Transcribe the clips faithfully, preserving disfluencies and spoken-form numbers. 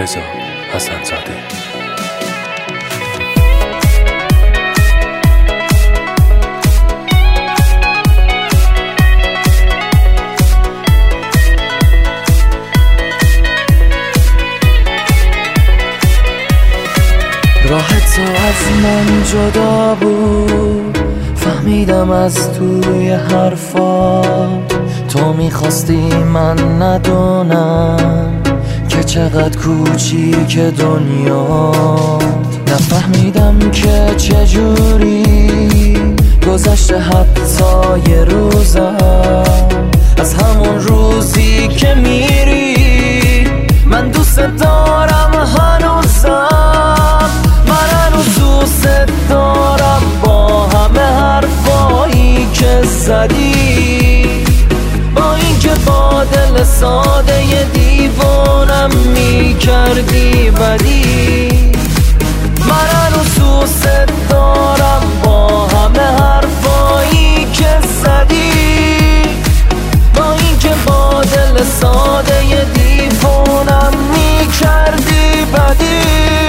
رضا حسن‌زاده. راحت تو از من جدا بود، فهمیدم از توی حرفات تو میخواستی من ندونم که چقدر کوچیک دنیات. نفهمیدم که چجوری گذشته حتی یه روزم از همون روزی که میری. من دوست دارم هنوزم، من هنوز دوست دارم با همه حرفایی که زدی، با اینکه با دل ساده ی دیوانم میکردی بدی. من هنوز دوست دارم با همه حرفایی که زدی، با اینکه با دل ساده ی دیوانم میکردی بدی.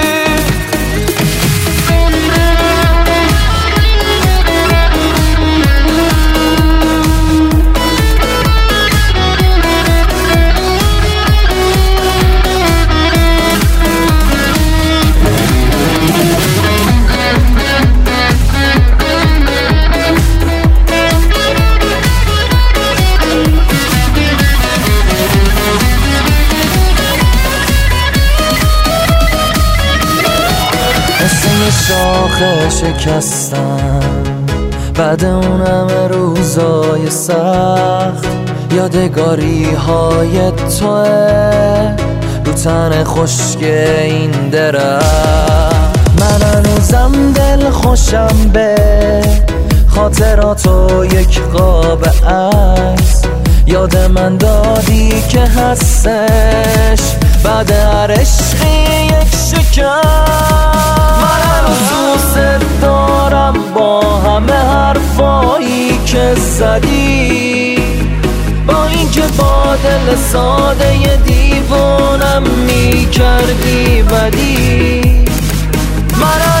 شاخه شکستم بعد اون همه روزای سخت، یادگاری های توه رو تن خشک این درخت. من هنوزم دل خوشم به خاطراتو یک قاب عکس یاد من دادی که هستش بعد هر عشقی یک شکست. من هنوز دوست دارم با همه حرفایی که زدی، با اینکه با دل ساده ی دیوانم میکردی بدی. من